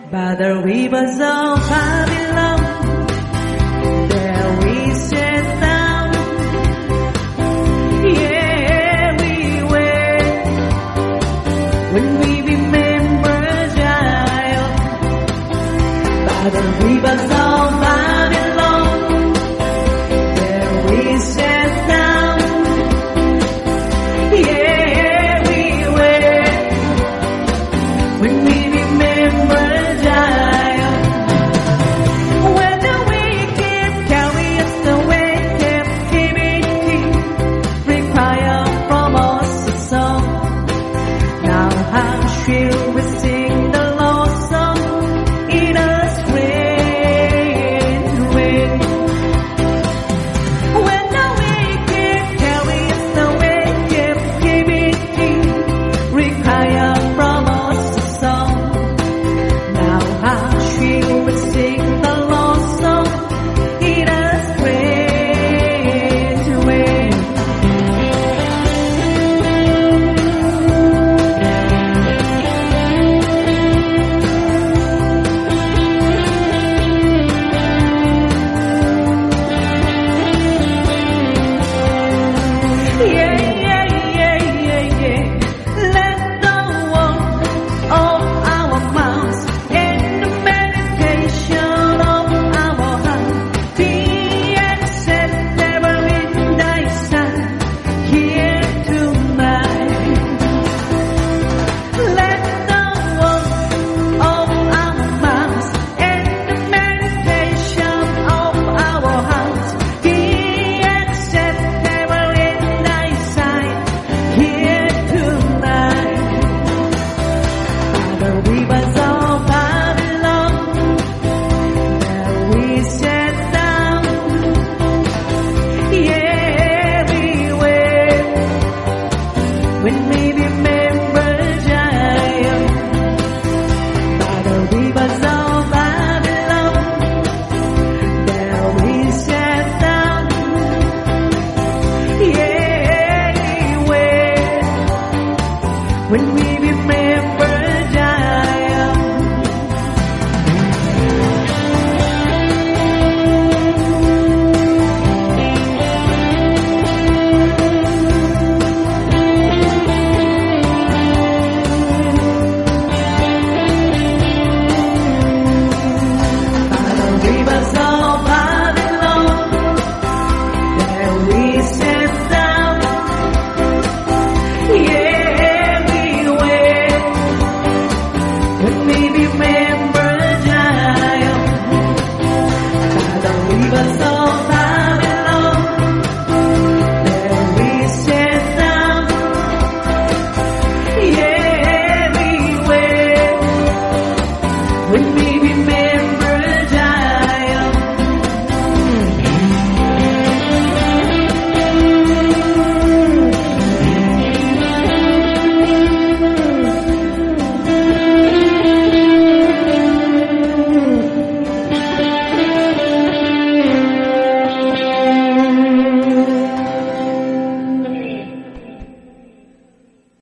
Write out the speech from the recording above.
by the rivers of Babylon. There we sat down, yeah, we wait when we remember Zion. By the rivers of Babylon, there we sat down, yeah, we wait when we remember Zion. When the wicked carry us away, captivity require from us a song. Now how shall we sing the Lord's song in a strange way? When the wicked carry us away, captivity require from us a song. Now how shall we sing the Lord's song in a strange way? Yeah, yeah, yeah, yeah, yeah. Let the word of our mouths and the meditation of our heart be acceptable in thy sight here tonight. Let the word of our mouths and the meditation of our hearts be acceptable in thy sight here tonight. By the river